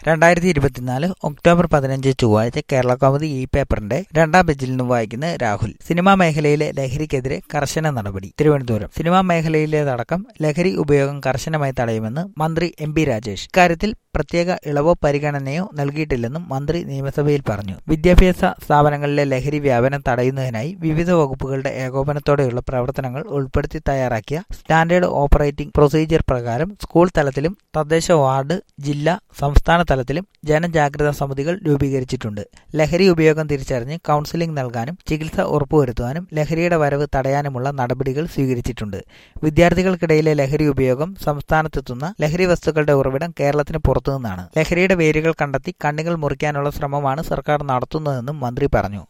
2024 October 15 ചൊവ്വാഴ്ച കേരള കൗമുദി ഈ പേപ്പറിന്റെ രണ്ടാം പേജിൽ നിന്നും വായിക്കുന്ന രാഹുൽ. സിനിമാ മേഖലയിലെ ലഹരിക്കെതിരെ കർശന നടപടി. തിരുവനന്തപുരം. സിനിമാ മേഖലയിലേതടക്കം ലഹരി ഉപയോഗം കർശനമായി തടയുമെന്ന് മന്ത്രി എം പി രാജേഷ്. ഇക്കാര്യത്തിൽ പ്രത്യേക ഇളവോ പരിഗണനയോ നൽകിയിട്ടില്ലെന്നും മന്ത്രി നിയമസഭയിൽ പറഞ്ഞു. വിദ്യാഭ്യാസ സ്ഥാപനങ്ങളിലെ ലഹരി വ്യാപനം തടയുന്നതിനായി വിവിധ വകുപ്പുകളുടെ ഏകോപനത്തോടെയുള്ള പ്രവർത്തനങ്ങൾ ഉൾപ്പെടുത്തി തയ്യാറാക്കിയ സ്റ്റാൻഡേർഡ് ഓപ്പറേറ്റിംഗ് പ്രൊസീജിയർ പ്രകാരം സ്കൂൾ തലത്തിലും തദ്ദേശ വാർഡ്, ജില്ലാ, സംസ്ഥാന തലത്തിലും ജനജാഗ്രതാ സമിതികൾ രൂപീകരിച്ചിട്ടുണ്ട്. ലഹരി ഉപയോഗം തിരിച്ചറിഞ്ഞ് കൗൺസിലിംഗ് നൽകാനും ചികിത്സ ഉറപ്പുവരുത്താനും ലഹരിയുടെ വരവ് തടയാനുമുള്ള നടപടികൾ സ്വീകരിച്ചിട്ടുണ്ട്. വിദ്യാർത്ഥികൾക്കിടയിലെ ലഹരി ഉപയോഗം സംസ്ഥാനത്തെത്തുന്ന ലഹരി വസ്തുക്കളുടെ ഉറവിടം കേരളത്തിന് പുറത്തുനിന്നാണ്. ലഹരിയുടെ വേരുകൾ കണ്ടെത്തി കണ്ണികൾ മുറിക്കാനുള്ള ശ്രമമാണ് സർക്കാർ നടത്തുന്നതെന്നും മന്ത്രി പറഞ്ഞു.